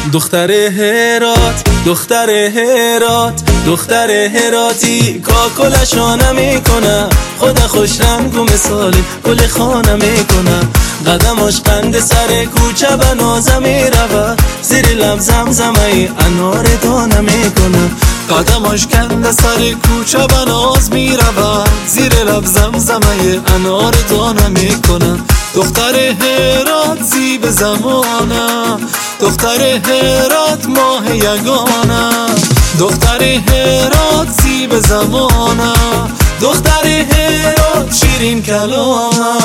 دختر هرات، دختر هرات، دختر هراتی کاکلشو نمیکنه، خدا خوش رنگ و مثالی گل خانه میکنه. قدمش قند سر کوچه به نازه میرود، زیر لب زمزمه انار دانه میکنه. قدمش کند سر کوچه به ناز میرود، زیر لب زمزمه انار دانه میکنه. دختر هرات زیب زمانه، دختر هرات ماه یگانه. دختر هرات زیب زمانه، دختر هرات شیرین کلامه.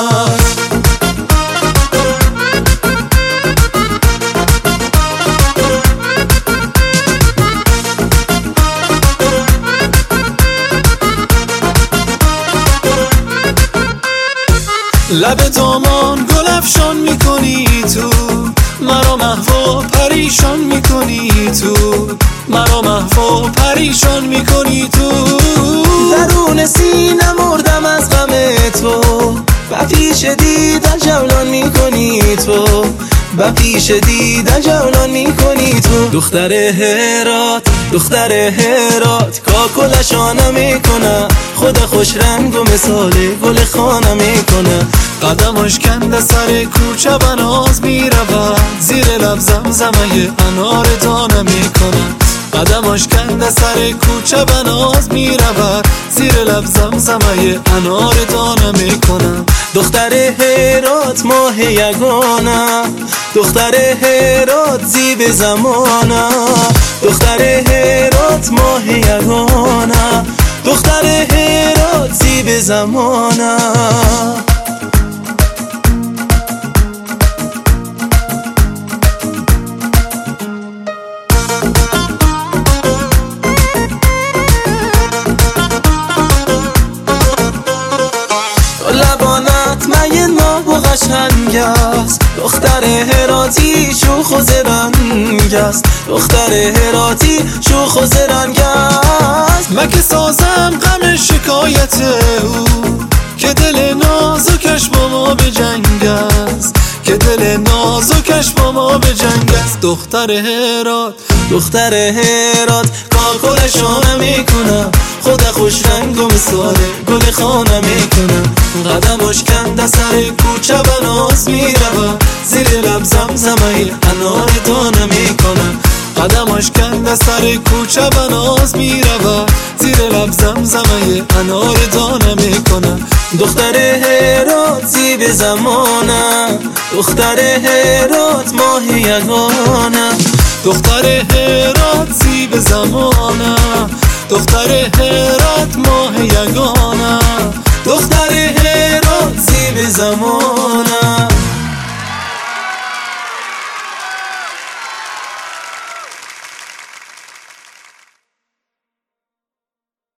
لب دامان گل افشان میکنی تو، مرا محو پریشان میکنی تو، مرا محو پریشان میکنی تو. درون سینه مردم از غم تو، و پیش دیدن جولان میکنی تو، و پیش دیدن جولان میکنی تو. دختر هرات، دختر هرات کاکلشو نمیکنه، خدا خوش رنگ و مثال گل خانه میکنه. قدمش کند سر کوچه به ناز میرود، زیر لب زمزمه انار دانه میکنه. قدمش کند سر کوچه به ناز میرود، زیر لب زمزمه انار دانه میکنه. دختر هرات ماه یگانه، دختر هرات زیب زمانه. دختر هرات ماه یگانه، دختر هرات زیب زمانه. لبانت مگه ناب و قشنگ است، دختر هراتی شوخ و زرنگ است، دختر هراتی شوخ و زرنگ است. مگه سازم غم شکایت او، که دل نازکش با ما به جنگ است، که دل نازکش با ما به جنگ است. دختر هرات، دختر هرات کاکلشو نمیکنه، خدا خوش رنگ و مثال گل خانه میکنه. قدمش کند سر کوچه به ناز میرود، زیر لب زمزمه انار دانه میکنه. قدمش کند سر کوچه به ناز میرود، زیر لب زمزمه انار دانه میکنه. دختر هرات زیب زمانه، دختر هرات ماه یگانه. دختر هرات زیب زمانه، دختر هرات ماه یگانه. دختر هرات زیب زمانه.